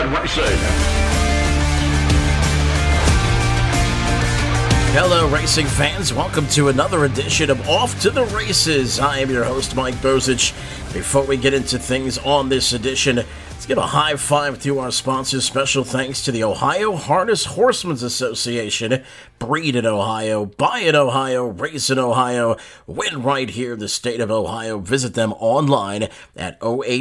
Thoroughbred Racing. Hello, racing fans. Welcome to another edition of Off to the Races. I am your host, Mike Bozich. Before we get into things on this edition, let's give a high five to our sponsors. Special thanks to the Ohio Harness Horsemen's Association. Breed in Ohio, buy in Ohio, race in Ohio, win right here in the state of Ohio. Visit them online at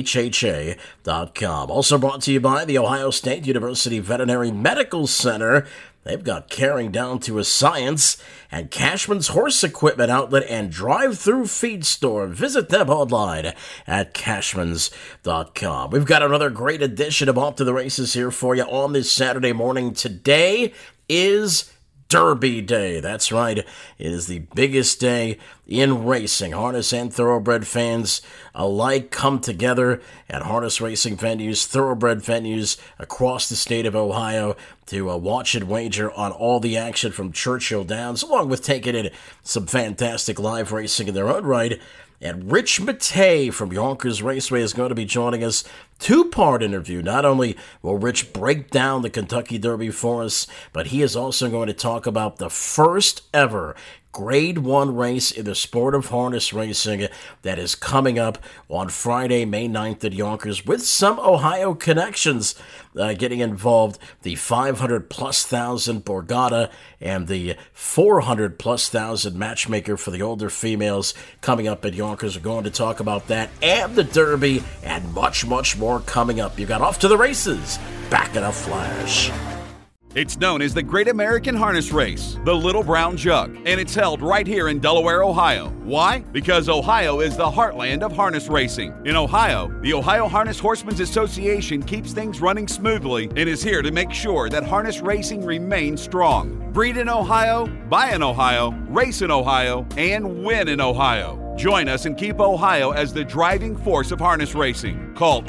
ohha.com. Also brought to you by the Ohio State University Veterinary Medical Center. They've got caring down to a science, and Cashman's Horse Equipment Outlet and Drive-Thru Feed Store. Visit them online at cashmans.com. We've got another great edition of Off to the Races here for you on this Saturday morning. Today is Derby Day. That's right. It is the biggest day in racing. Harness and thoroughbred fans alike come together at harness racing venues, thoroughbred venues across the state of Ohio to watch and wager on all the action from Churchill Downs, along with taking in some fantastic live racing in their own right. And Rich Matei from Yonkers Raceway is going to be joining us. Two-part interview. Not only will Rich break down the Kentucky Derby for us, but he is also going to talk about the first ever Grade 1 race in the sport of harness racing that is coming up on Friday, May 9th at Yonkers, with some Ohio connections getting involved. The 500,000+ Borgata and the 400,000+ Matchmaker for the older females coming up at Yonkers. We're going to talk about that and the Derby and much, much more coming up. You got Off to the Races. Back in a flash. It's known as the Great American Harness Race, the Little Brown Jug, and it's held right here in Delaware, Ohio. Why? Because Ohio is the heartland of harness racing. In Ohio, the Ohio Harness Horsemen's Association keeps things running smoothly and is here to make sure that harness racing remains strong. Breed in Ohio, buy in Ohio, race in Ohio, and win in Ohio. Join us and keep Ohio as the driving force of harness racing. Call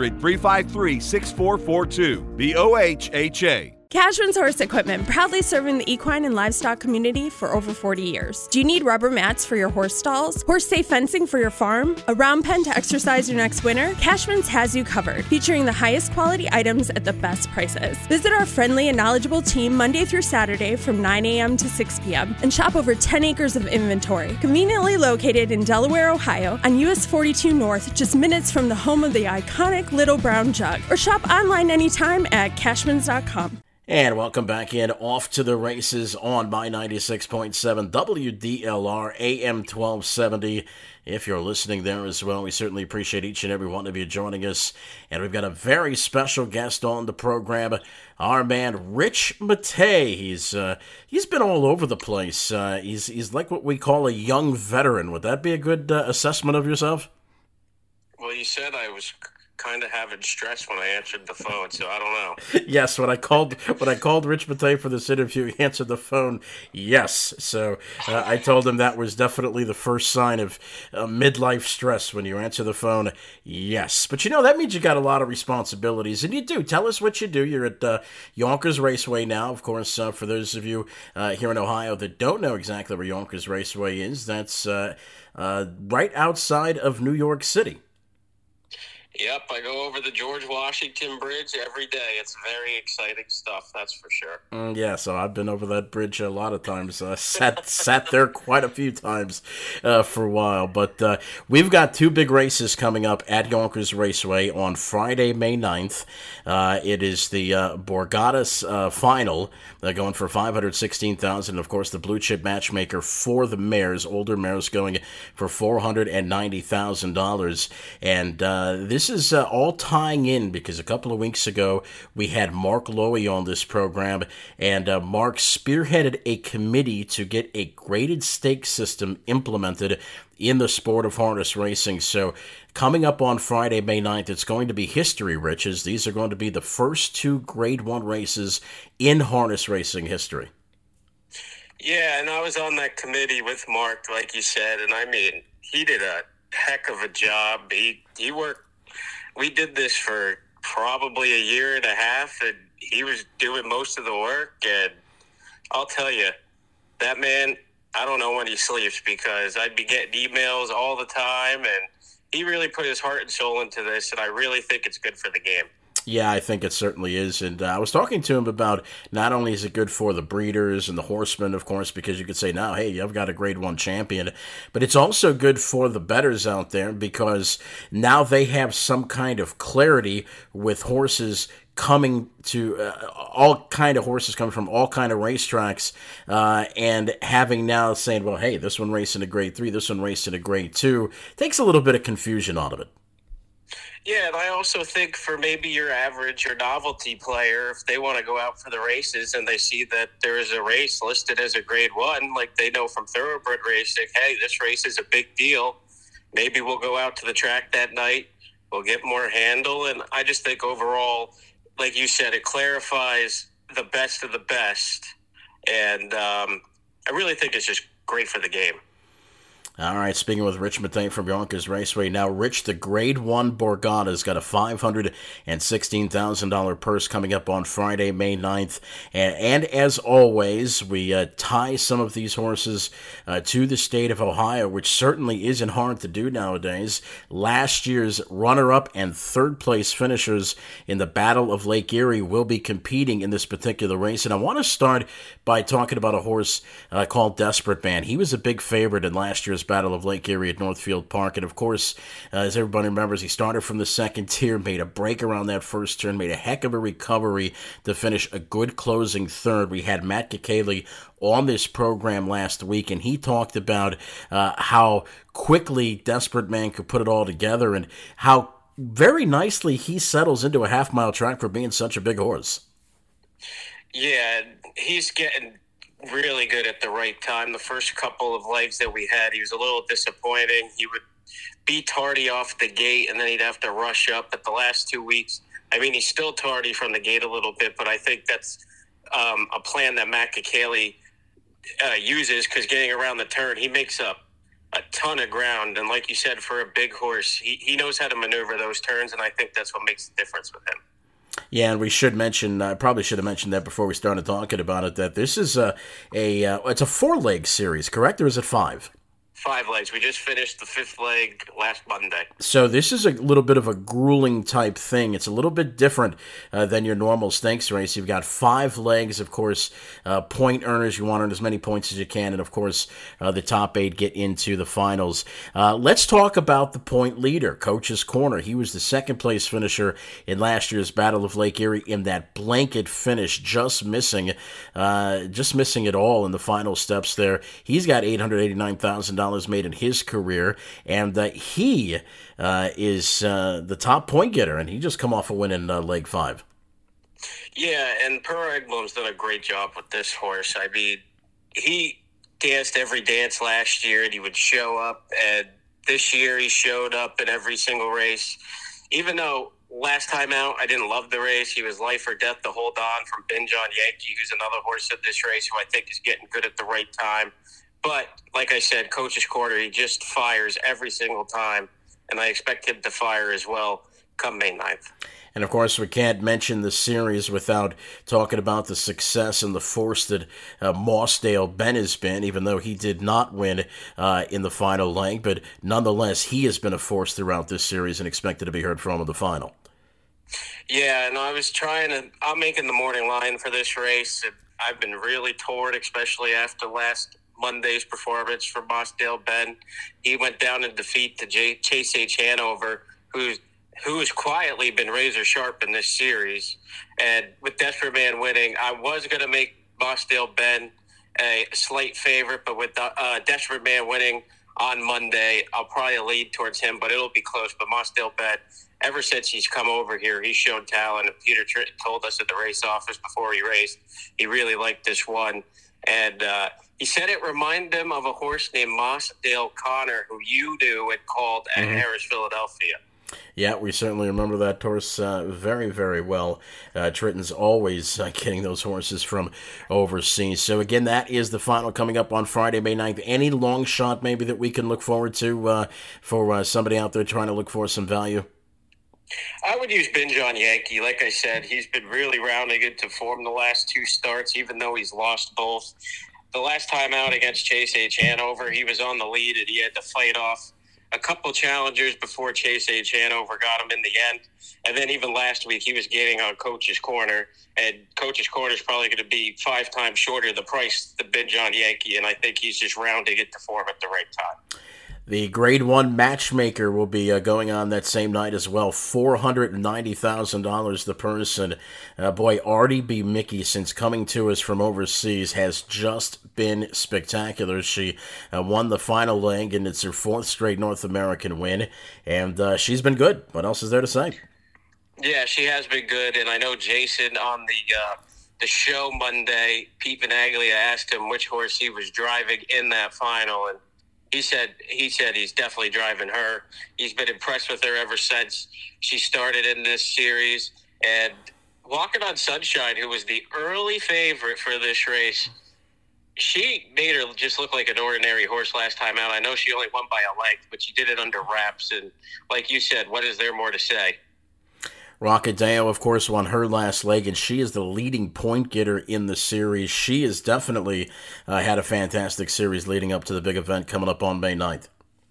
800-353-6442. The OHHA. Cashman's Horse Equipment, proudly serving the equine and livestock community for over 40 years. Do you need rubber mats for your horse stalls? Horse-safe fencing for your farm? A round pen to exercise your next winter? Cashman's has you covered, featuring the highest quality items at the best prices. Visit our friendly and knowledgeable team Monday through Saturday from 9 a.m. to 6 p.m. and shop over 10 acres of inventory. Conveniently located in Delaware, Ohio, on US 42 North, just minutes from the home of the iconic Little Brown Jug. Or shop online anytime at cashmans.com. And welcome back in Off to the Races on my 96.7 WDLR AM 1270. If you're listening there as well, we certainly appreciate each and every one of you joining us. And we've got a very special guest on the program, our man Rich Matei. He's been all over the place. He's like what we call a young veteran. Would that be a good assessment of yourself? Well, you said I was kind of having stress when I answered the phone, so I don't know. Yes, when I called Rich Matei for this interview, he answered the phone. Yes, so I told him that was definitely the first sign of midlife stress when you answer the phone. Yes, but that means you got a lot of responsibilities, and you do. Tell us what you do. You're at Yonkers Raceway now, of course. For those of you here in Ohio that don't know exactly where Yonkers Raceway is, that's right outside of New York City. Yep, I go over the George Washington Bridge every day. It's very exciting stuff, that's for sure. Yeah, so I've been over that bridge a lot of times. Sat there quite a few times for a while. But we've got two big races coming up at Yonkers Raceway on Friday, May 9th. It is the Borgata Final. They're going for $516,000. Of course, the Blue Chip Matchmaker for the mares, older mares, going for $490,000. And this is all tying in because a couple of weeks ago we had Mark Lowy on this program, and Mark spearheaded a committee to get a graded stake system implemented in the sport of harness racing. So coming up on Friday, May 9th, it's going to be history, Riches. These are going to be the first two Grade 1 races in harness racing history. Yeah, and I was on that committee with Mark, like you said, and I mean, he did a heck of a job. He worked. We did this for probably a year and a half, and he was doing most of the work. And I'll tell you, that man, I don't know when he sleeps, because I'd be getting emails all the time, and he really put his heart and soul into this, and I really think it's good for the game. Yeah, I think it certainly is. And I was talking to him about not only is it good for the breeders and the horsemen, of course, because you could say now, hey, I've got a Grade 1 champion, but it's also good for the bettors out there because now they have some kind of clarity with horses coming to all kind of horses coming from all kind of racetracks and having now saying, well, hey, this one raced in a Grade 3, this one raced in a Grade 2, takes a little bit of confusion out of it. Yeah, and I also think for maybe your average or novelty player, if they want to go out for the races and they see that there is a race listed as a Grade 1, like they know from thoroughbred racing, hey, this race is a big deal. Maybe we'll go out to the track that night. We'll get more handle. And I just think overall, like you said, it clarifies the best of the best. And I really think it's just great for the game. All right, speaking with Rich Matei from Yonkers Raceway. Now, Rich, the Grade 1 Borgata's got a $516,000 purse coming up on Friday, May 9th. And as always, we tie some of these horses to the state of Ohio, which certainly isn't hard to do nowadays. Last year's runner-up and third-place finishers in the Battle of Lake Erie will be competing in this particular race. And I want to start by talking about a horse called Desperate Man. He was a big favorite in last year's Battle of Lake Erie at Northfield Park. And of course, as everybody remembers, he started from the second tier, made a break around that first turn, made a heck of a recovery to finish a good closing third. We had Matt Kakaley on this program last week, and he talked about how quickly Desperate Man could put it all together and how very nicely he settles into a half-mile track for being such a big horse. Yeah, he's getting really good at the right time. The first couple of legs that we had, he was a little disappointing. He would be tardy off the gate, and then he'd have to rush up. But the last 2 weeks, I mean, he's still tardy from the gate a little bit, but I think that's a plan that Matt Kakaley uses, because getting around the turn, he makes up a ton of ground. And like you said, for a big horse, he knows how to maneuver those turns, and I think that's what makes the difference with him. Yeah, and we should mention, I probably should have mentioned that before we started talking about it, that this is it's a 4-leg series, correct? Or is it 5? 5 legs. We just finished the 5th leg last Monday. So this is a little bit of a grueling type thing. It's a little bit different than your normal stakes race. You've got 5 legs, of course, point earners. You want to earn as many points as you can, and of course, the top 8 get into the finals. Let's talk about the point leader, Coach's Corner. He was the second place finisher in last year's Battle of Lake Erie in that blanket finish, just missing it all in the final steps there. He's got $889,000 made in his career, and he is the top point getter, and he just come off a win in leg 5. Yeah, and Per Egblom's done a great job with this horse. I mean, he danced every dance last year, and he would show up, and this year he showed up in every single race. Even though last time out I didn't love the race, he was life or death to hold on from Ben John Yankee, who's another horse at this race who I think is getting good at the right time. But, like I said, Coach's Corner, he just fires every single time, and I expect him to fire as well come May 9th. And, of course, we can't mention the series without talking about the success and the force that Mossdale Ben has been, even though he did not win in the final leg. But, nonetheless, he has been a force throughout this series and expected to be heard from in the final. Yeah, and I'm making the morning line for this race, and I've been really torn, especially after last Monday's performance for Mossdale Ben. He went down in defeat to Chase H. Hanover, who has quietly been razor sharp in this series. And with Desperate Man winning, I was going to make Mossdale Ben a slight favorite, but with Desperate Man winning on Monday, I'll probably lead towards him, but it'll be close. But Mossdale Ben, ever since he's come over here, he's shown talent. Peter told us at the race office before he raced, he really liked this one. And he said it reminded him of a horse named Mossdale Connor, who you knew and called at Harris, Philadelphia. Yeah, we certainly remember that horse very, very well. Tritton's always getting those horses from overseas. So, again, that is the final coming up on Friday, May 9th. Any long shot maybe that we can look forward to for somebody out there trying to look for some value? I would use Ben John Yankee. Like I said, he's been really rounding into form the last 2 starts, even though he's lost both. The last time out against Chase H. Hanover, he was on the lead and he had to fight off a couple challengers before Chase H. Hanover got him in the end. And then even last week, he was getting on Coach's Corner, and Coach's Corner is probably going to be 5 times shorter the price the Big John Yankee, and I think he's just rounding it to form at the right time. The Grade 1 Matchmaker will be going on that same night as well. $490,000 the person. Boy, Artie B. Mickey, since coming to us from overseas, has just been spectacular. She won the final leg, and it's her 4th straight North American win. And she's been good. What else is there to say? Yeah, she has been good. And I know Jason on the show Monday, Pete Venaglia asked him which horse he was driving in that final, and He said he's definitely driving her. He's been impressed with her ever since she started in this series. And Walking on Sunshine, who was the early favorite for this race, she made her just look like an ordinary horse last time out. I know she only won by a length, but she did it under wraps. And like you said, what is there more to say? Rockadeo, of course, won her last leg, and she is the leading point getter in the series. She has definitely had a fantastic series leading up to the big event coming up on May 9th.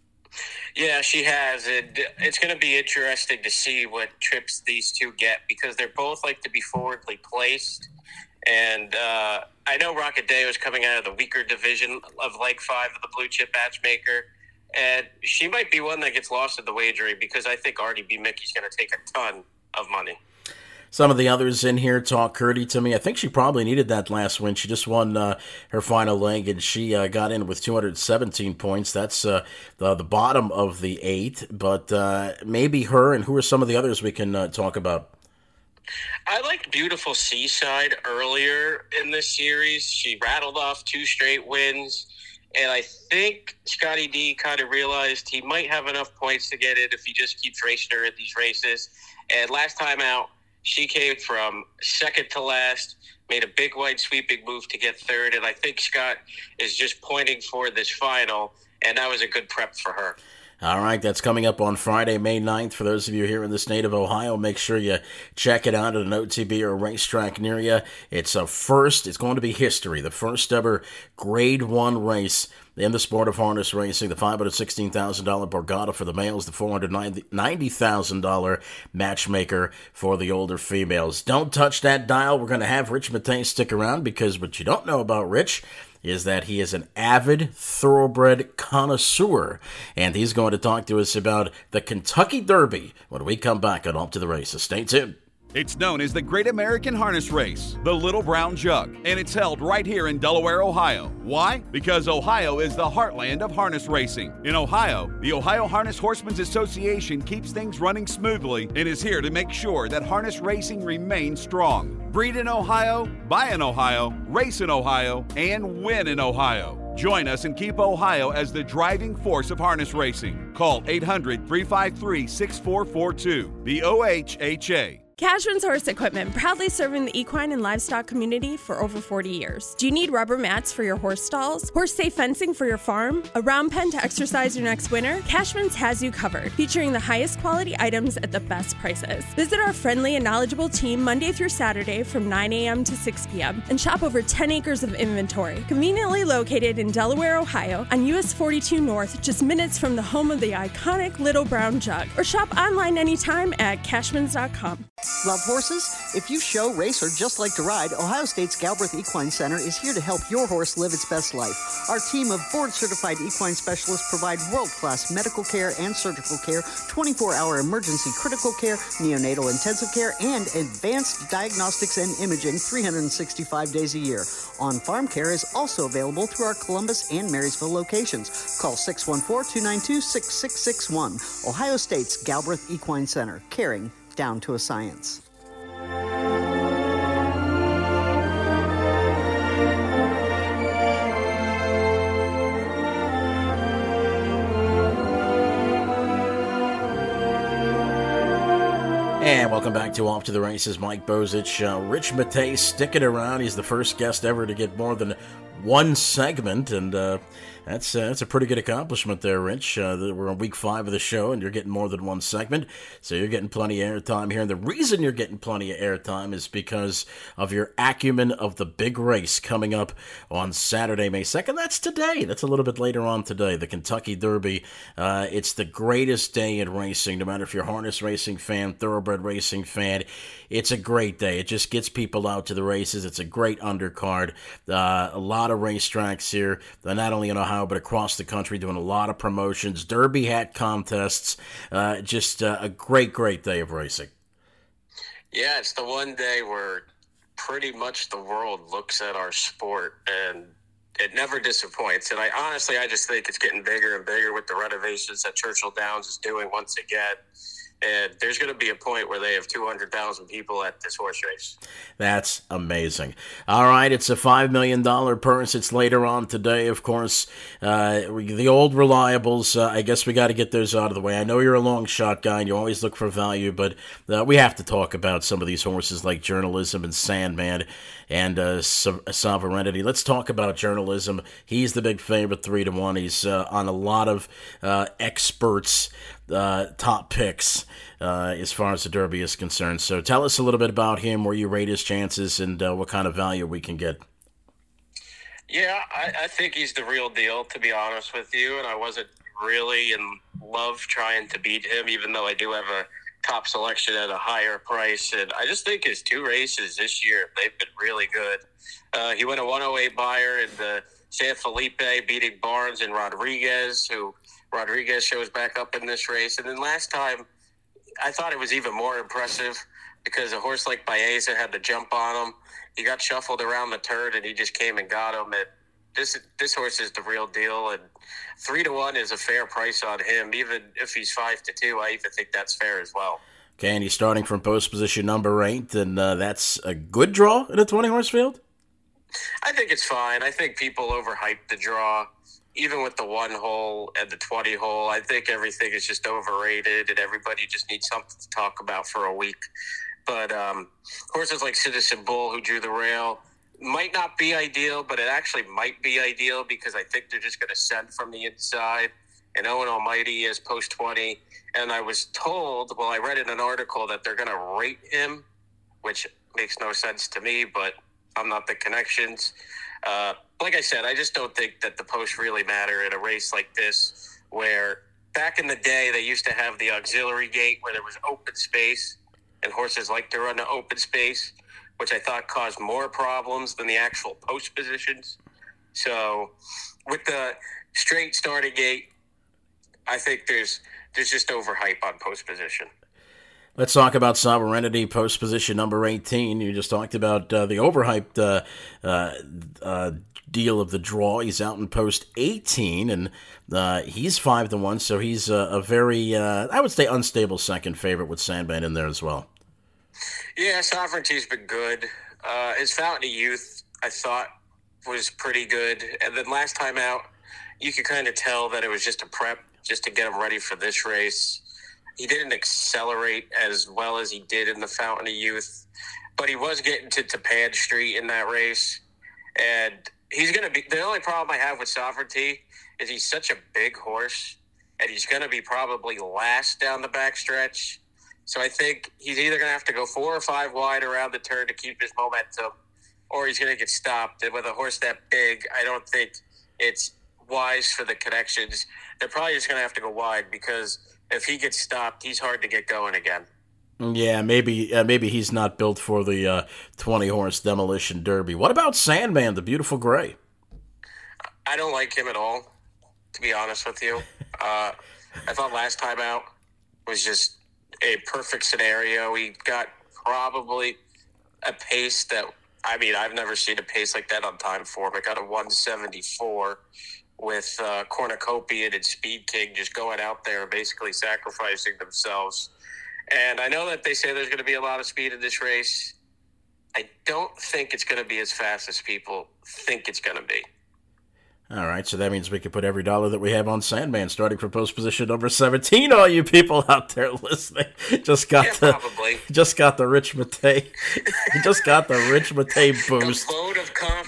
Yeah, she has. It's going to be interesting to see what trips these two get, because they're both like to be forwardly placed. And I know Rockadeo is coming out of the weaker division of Leg 5 of the Blue Chip Matchmaker. And she might be one that gets lost in the wagering, because I think Artie B. Mickey's going to take a ton of money. Some of the others in here talk Curdy to me. I think she probably needed that last win. She just won her final leg, and she got in with 217 points. That's the bottom of the 8, but maybe her. And who are some of the others we can talk about? I liked Beautiful Seaside earlier in this series. She rattled off 2 straight wins, and I think Scotty D kind of realized he might have enough points to get it if he just keeps racing her at these races. And last time out, she came from second to last, made a big wide sweeping move to get third, and I think Scott is just pointing for this final, and that was a good prep for her. All right, that's coming up on Friday, May 9th. For those of you here in the state of Ohio, make sure you check it out at an OTB or a racetrack near you. It's going to be history, the first ever Grade 1 race in the sport of harness racing. The $516,000 Borgata for the males, the $490,000 Matchmaker for the older females. Don't touch that dial. We're going to have Rich Matei stick around, because what you don't know about Rich is that he is an avid thoroughbred connoisseur, and he's going to talk to us about the Kentucky Derby when we come back on Up to the Races. Stay tuned. It's known as the Great American Harness Race, the Little Brown Jug, and it's held right here in Delaware, Ohio. Why? Because Ohio is the heartland of harness racing. In Ohio, the Ohio Harness Horsemen's Association keeps things running smoothly and is here to make sure that harness racing remains strong. Breed in Ohio, buy in Ohio, race in Ohio, and win in Ohio. Join us and keep Ohio as the driving force of harness racing. Call 800-353-6442. The OHHA. Cashman's Horse Equipment, proudly serving the equine and livestock community for over 40 years. Do you need rubber mats for your horse stalls? Horse-safe fencing for your farm? A round pen to exercise your next winter? Cashman's has you covered, featuring the highest quality items at the best prices. Visit our friendly and knowledgeable team Monday through Saturday from 9 a.m. to 6 p.m. and shop over 10 acres of inventory. Conveniently located in Delaware, Ohio, on US 42 North, just minutes from the home of the iconic Little Brown Jug. Or shop online anytime at cashmans.com. Love horses? If you show, race, or just like to ride, Ohio State's Galbraith Equine Center is here to help your horse live its best life. Our team of board-certified equine specialists provide world-class medical care and surgical care, 24-hour emergency critical care, neonatal intensive care, and advanced diagnostics and imaging 365 days a year. On-farm care is also available through our Columbus and Marysville locations. Call 614-292-6661. Ohio State's Galbraith Equine Center, caring down to a science. And welcome back to Off to the Races. Mike Bozich, Rich Matei sticking around. He's the first guest ever to get more than one segment, and that's a pretty good accomplishment there, Rich. We're on week 5 of the show, and you're getting more than one segment, so you're getting plenty of airtime here. And the reason you're getting plenty of airtime is because of your acumen of the big race coming up on Saturday, May 2nd. That's today. That's a little bit later on today, the Kentucky Derby. It's the greatest day in racing, no matter if you're a harness racing fan, thoroughbred racing fan. It's a great day. It just gets people out to the races. It's a great undercard. A lot of racetracks here, not only in Ohio, but across the country, doing a lot of promotions, derby hat contests, just a great day of racing. Yeah, it's the one day where pretty much the world looks at our sport, and it never disappoints. And I just think it's getting bigger and bigger with the renovations that Churchill Downs is doing once again. And there's going to be a point where they have 200,000 people at this horse race. That's amazing. All right, it's a $5 million purse. It's later on today, of course. The old reliables, I guess we got to get those out of the way. I know you're a long shot guy, and you always look for value, but we have to talk about some of these horses like Journalism and Sandman and Sovereignty. Let's talk about Journalism. He's the big favorite, 3-1. He's on a lot of experts' top picks as far as the Derby is concerned. So tell us a little bit about him, where you rate his chances, and what kind of value we can get. Yeah, I think he's the real deal, to be honest with you, and I wasn't really in love trying to beat him, even though I do have a top selection at a higher price. And I just think his 2 races this year, they've been really good. He went a 108 buyer in the San Felipe, beating Barnes and Rodriguez, who Rodriguez shows back up in this race. And then last time, I thought it was even more impressive because a horse like Baeza had to jump on him. He got shuffled around the turn, and he just came and got him. And this horse is the real deal, and 3-1 is a fair price on him. Even if he's 5-2, I even think that's fair as well. Okay, and he's starting from post position number 8, and that's a good draw in a 20-horse field? I think it's fine. I think people overhype the draw. Even with the 1 hole and the 20 hole, I think everything is just overrated, and everybody just needs something to talk about for a week. But horses like Citizen Bull, who drew the rail, might not be ideal, but it actually might be ideal because I think they're just going to send from the inside. And Owen Almighty is post 20. And I was told, I read in an article that they're going to rate him, which makes no sense to me, but I'm not the connections. Like I said, I just don't think that the posts really matter in a race like this, where back in the day they used to have the auxiliary gate where there was open space, and horses like to run the open space, which I thought caused more problems than the actual post positions. So with the straight starting gate, I think there's just overhype on post position. Let's talk about Sovereignty, post position number 18. You just talked about the overhyped deal of the draw. He's out in post 18, and he's 5-1, so he's a very, I would say, unstable second favorite with Sandman in there as well. Yeah, Sovereignty's been good. His Fountain of Youth, I thought, was pretty good. And then last time out, you could kind of tell that it was just a prep just to get him ready for this race. He didn't accelerate as well as he did in the Fountain of Youth, but he was getting to Tapan Street in that race. And he's going to be – the only problem I have with Sovereignty is he's such a big horse, and he's going to be probably last down the backstretch. So I think he's either going to have to go 4 or 5 wide around the turn to keep his momentum, or he's going to get stopped. And with a horse that big, I don't think it's wise for the connections. They're probably just going to have to go wide because – if he gets stopped, he's hard to get going again. Yeah, maybe he's not built for the 20-horse demolition derby. What about Sandman, the beautiful gray? I don't like him at all, to be honest with you. I thought last time out was just a perfect scenario. He got probably a pace that, I've never seen a pace like that on time form. It got a 174. With Cornucopian and Speed King just going out there and basically sacrificing themselves. And I know that they say there's going to be a lot of speed in this race. I don't think it's going to be as fast as people think it's going to be. All right, so that means we can put every dollar that we have on Sandman, starting from post position number 17. All you people out there listening, just got the Rich Matei, boost. The vote of confidence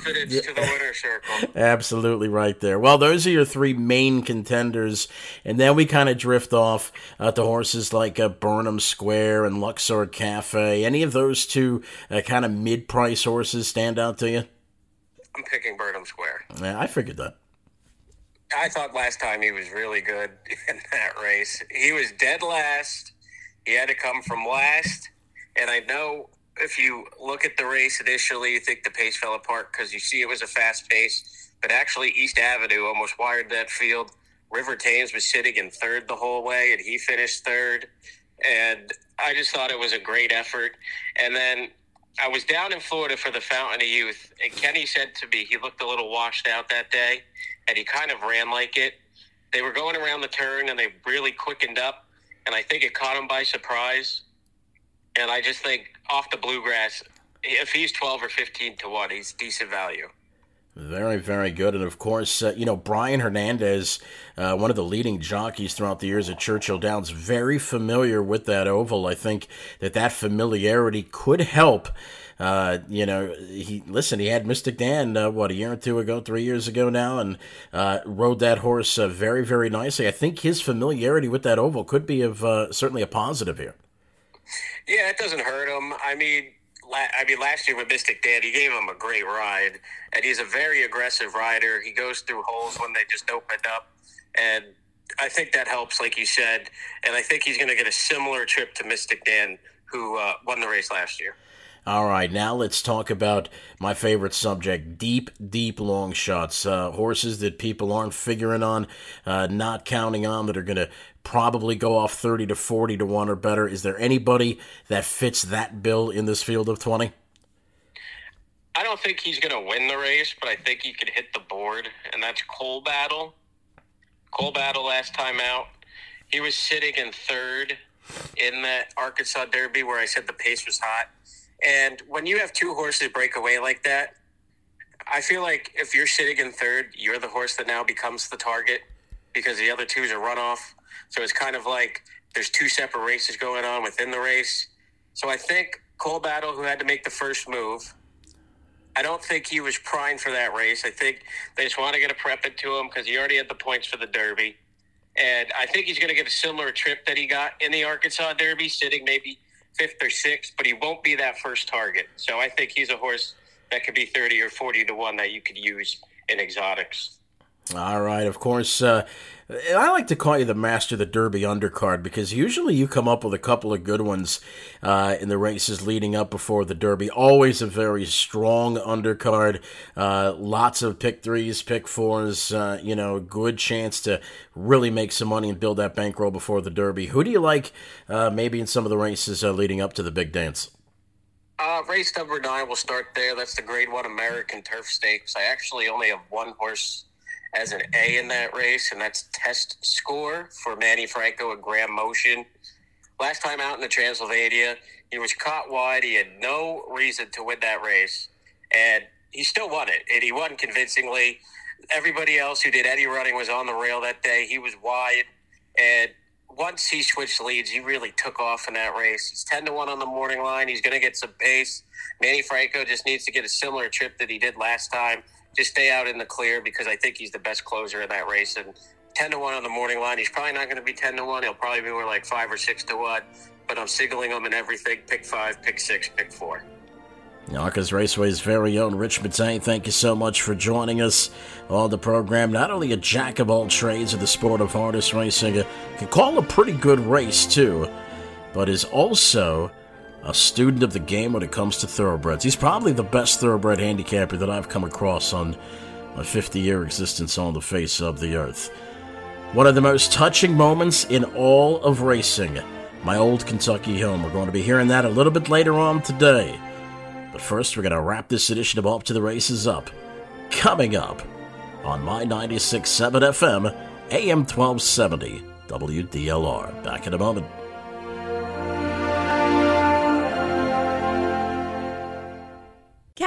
confidence to the winner's circle. Absolutely right there. Well, those are your three main contenders, and then we kind of drift off to horses like Burnham Square and Luxor Cafe. Any of those two kind of mid-price horses stand out to you? I'm picking Burnham Square. Yeah, I figured that. I thought last time he was really good in that race. He was dead last. He had to come from last. And I know if you look at the race initially, you think the pace fell apart because you see it was a fast pace. But actually, East Avenue almost wired that field. River Thames was sitting in third the whole way, and he finished third. And I just thought it was a great effort. And then I was down in Florida for the Fountain of Youth, and Kenny said to me he looked a little washed out that day, and he kind of ran like it. They were going around the turn, and they really quickened up, and I think it caught him by surprise. And I just think off the bluegrass, if he's 12 or 15 to 1, he's decent value. Very, very good. And, of course, Brian Hernandez, one of the leading jockeys throughout the years at Churchill Downs, very familiar with that oval. I think that familiarity could help. He had Mystic Dan, a year or two ago, 3 years ago now, and rode that horse very, very nicely. I think his familiarity with that oval could be of certainly a positive here. Yeah, it doesn't hurt him. I mean, last year with Mystic Dan, he gave him a great ride, and he's a very aggressive rider. He goes through holes when they just opened up, and I think that helps, like you said, and I think he's going to get a similar trip to Mystic Dan, who won the race last year. All right, now let's talk about my favorite subject, deep, deep long shots. Horses that people aren't figuring on, not counting on, that are going to probably go off 30 to 40 to 1 or better. Is there anybody that fits that bill in this field of 20? I don't think he's going to win the race, but I think he could hit the board, and that's Coal Battle. Coal Battle last time out, he was sitting in third in that Arkansas Derby where I said the pace was hot. And when you have two horses break away like that, I feel like if you're sitting in third, you're the horse that now becomes the target because the other two is a runoff. So it's kind of like there's two separate races going on within the race. So I think Coal Battle, who had to make the first move, I don't think he was primed for that race. I think they just want to get a prep into him because he already had the points for the Derby. And I think he's going to get a similar trip that he got in the Arkansas Derby, sitting maybe fifth or sixth, but he won't be that first target. So I think he's a horse that could be 30 or 40 to 1 that you could use in exotics. All right, of course, I like to call you the master of the Derby undercard because usually you come up with a couple of good ones in the races leading up before the Derby. Always a very strong undercard, lots of pick threes, pick fours, good chance to really make some money and build that bankroll before the Derby. Who do you like maybe in some of the races leading up to the big dance? Race number 9, we'll start there. That's the Grade 1 American Turf Stakes. I actually only have one horse as an A in that race, and that's Test Score for Manny Franco and Graham Motion. Last time out in the Transylvania, he was caught wide. He had no reason to win that race, and he still won it, and he won convincingly. Everybody else who did any running was on the rail that day. He was wide, and once he switched leads, he really took off in that race. He's 10 to 1 on the morning line. He's going to get some pace. Manny Franco just needs to get a similar trip that he did last time. Just stay out in the clear because I think he's the best closer in that race. And 10 to 1 on the morning line, he's probably not going to be 10 to 1. He'll probably be more like 5 or 6 to 1. But I'm signaling him in everything. Pick 5, pick 6, pick 4. Yonkers Raceway's very own Rich Matei, thank you so much for joining us on the program. Not only a jack of all trades of the sport of harness racing, can call a pretty good race too, but is also a student of the game when it comes to thoroughbreds. He's probably the best thoroughbred handicapper that I've come across on my 50-year existence on the face of the earth. One of the most touching moments in all of racing, my old Kentucky home. We're going to be hearing that a little bit later on today. But first, we're going to wrap this edition of Up to the Races up. Coming up on My 96.7 FM, AM 1270, WDLR. Back in a moment.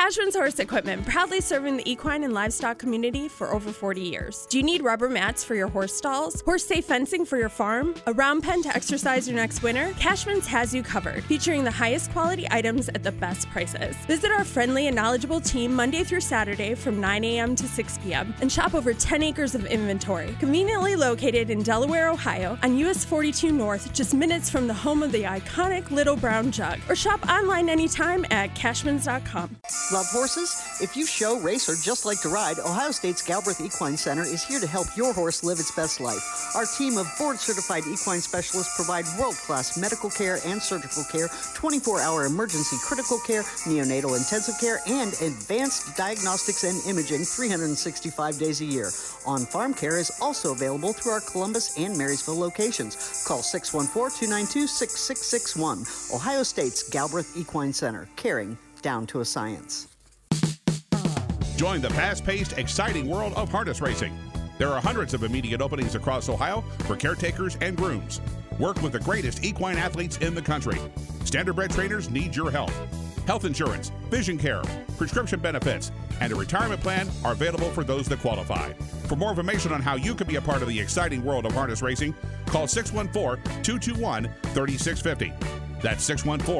Cashman's Horse Equipment, proudly serving the equine and livestock community for over 40 years. Do you need rubber mats for your horse stalls? Horse-safe fencing for your farm? A round pen to exercise your next winter? Cashman's has you covered, featuring the highest quality items at the best prices. Visit our friendly and knowledgeable team Monday through Saturday from 9 a.m. to 6 p.m. and shop over 10 acres of inventory. Conveniently located in Delaware, Ohio, on US 42 North, just minutes from the home of the iconic Little Brown Jug. Or shop online anytime at cashmans.com. Love horses? If you show, race, or just like to ride, Ohio State's Galbraith Equine Center is here to help your horse live its best life. Our team of board-certified equine specialists provide world-class medical care and surgical care, 24-hour emergency critical care, neonatal intensive care, and advanced diagnostics and imaging 365 days a year. On-farm care is also available through our Columbus and Marysville locations. Call 614-292-6661. Ohio State's Galbraith Equine Center, caring down to a science. Join the fast-paced, exciting world of harness racing. There are hundreds of immediate openings across Ohio for caretakers and grooms. Work with the greatest equine athletes in the country. Standardbred trainers need your help. Health insurance, vision care, prescription benefits, and a retirement plan are available for those that qualify. For more information on how you can be a part of the exciting world of harness racing, call 614-221-3650. That's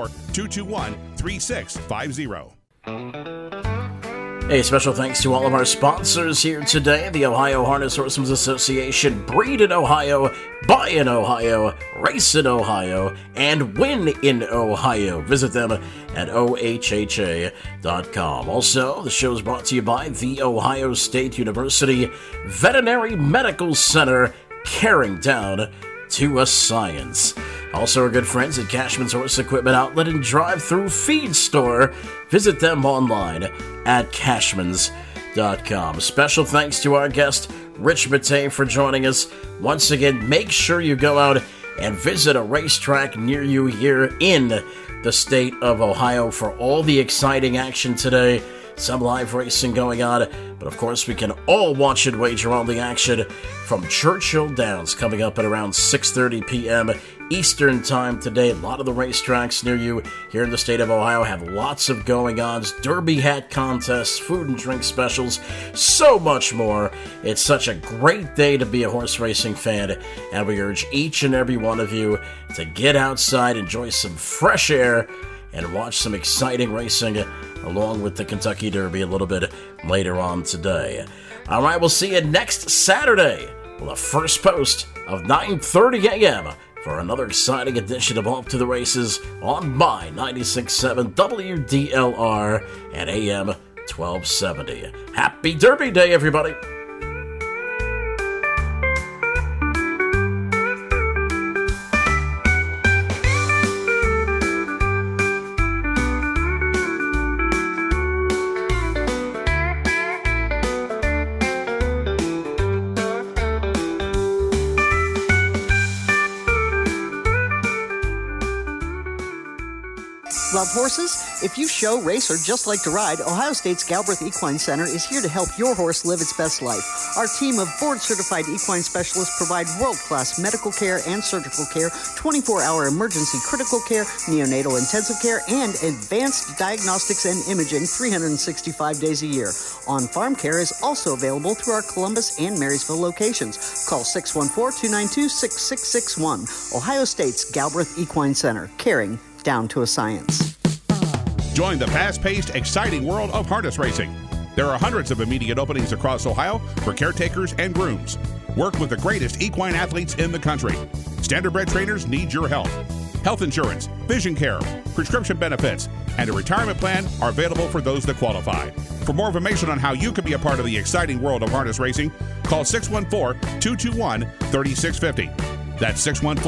614-221-3650. A special thanks to all of our sponsors here today: the Ohio Harness Horsemen's Association, Breed in Ohio, Buy in Ohio, Race in Ohio, and Win in Ohio. Visit them at ohha.com. Also, the show is brought to you by The Ohio State University Veterinary Medical Center, caring down to a science. Also, our good friends at Cashman's Horse Equipment Outlet and Drive-Thru Feed Store. Visit them online at cashmans.com. Special thanks to our guest, Rich Matei, for joining us. Once again, make sure you go out and visit a racetrack near you here in the state of Ohio for all the exciting action today. Some live racing going on, but of course we can all watch and wager on the action from Churchill Downs coming up at around 6:30 p.m. Eastern Time today. A lot of the racetracks near you here in the state of Ohio have lots of going-ons, derby hat contests, food and drink specials, so much more. It's such a great day to be a horse racing fan, and we urge each and every one of you to get outside, enjoy some fresh air, and watch some exciting racing along with the Kentucky Derby a little bit later on today. All right, we'll see you next Saturday with the first post of 9:30 a.m. for another exciting edition of Off to the Races on My 96.7 WDLR and AM 1270. Happy Derby Day, everybody! Love horses? If you show, race, or just like to ride, Ohio State's Galbraith Equine Center is here to help your horse live its best life. Our team of board-certified equine specialists provide world-class medical care and surgical care, 24-hour emergency critical care, neonatal intensive care, and advanced diagnostics and imaging 365 days a year. On-farm care is also available through our Columbus and Marysville locations. Call 614-292-6661. Ohio State's Galbraith Equine Center, caring down to a science. Join the fast-paced, exciting world of harness racing. There are hundreds of immediate openings across Ohio for caretakers and grooms. Work with the greatest equine athletes in the country. Standardbred trainers need your help. Health insurance, vision care, prescription benefits, and a retirement plan are available for those that qualify. For more information on how you can be a part of the exciting world of harness racing, call 614-221-3650. That's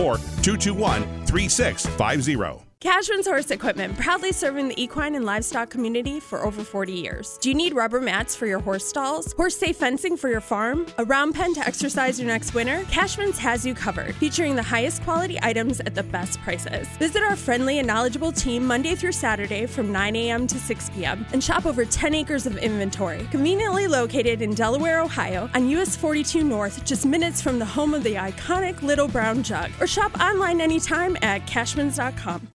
614-221-3650. Cashman's Horse Equipment, proudly serving the equine and livestock community for over 40 years. Do you need rubber mats for your horse stalls? Horse-safe fencing for your farm? A round pen to exercise your next winter? Cashman's has you covered, featuring the highest quality items at the best prices. Visit our friendly and knowledgeable team Monday through Saturday from 9 a.m. to 6 p.m. and shop over 10 acres of inventory. Conveniently located in Delaware, Ohio, on US 42 North, just minutes from the home of the iconic Little Brown Jug. Or shop online anytime at cashmans.com.